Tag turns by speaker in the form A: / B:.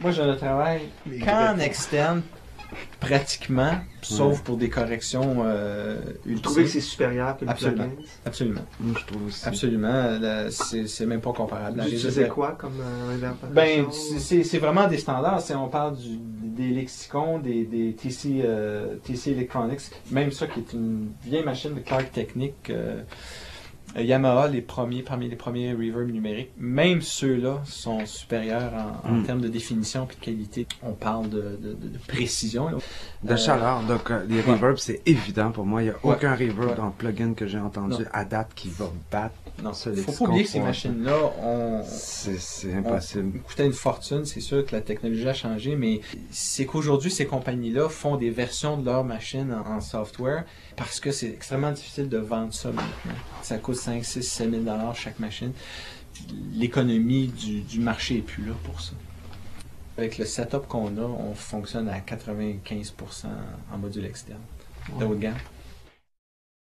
A: Moi, je ne travaille qu'en externe, pratiquement, sauf pour des corrections
B: Vous
A: ultimes.
B: trouvez que c'est supérieur que le
A: Absolument.
B: plugin?
A: Absolument.
C: Moi, je trouve aussi.
A: Absolument. C'est même pas comparable.
B: Vous utilisez quoi comme reverb?
A: Ben, c'est vraiment des standards. On parle des lexicons, des TC Electronics, même ça qui est une vieille machine de Clark Technic. Yamaha, parmi les premiers reverb numériques, même ceux-là sont supérieurs en termes de définition et de qualité. On parle de précision. Là.
C: De chaleur, donc les reverbs, c'est évident pour moi. Il n'y a aucun reverb dans le plugin que j'ai entendu
A: Non.
C: à date qui va battre.
A: Non,
C: ce
A: faut
C: lexicon
A: pas oublier que ces
C: pour-
A: machines-là
C: C'est impossible.
A: coûtaient une fortune. C'est sûr que la technologie a changé, mais c'est qu'aujourd'hui, ces compagnies-là font des versions de leurs machines en software parce que c'est extrêmement difficile de vendre ça maintenant. Ça coûte 5, 6, 7 000 $ chaque machine. L'économie du marché n'est plus là pour ça. Avec le setup qu'on a, on fonctionne à 95% en module externe de haut de gamme.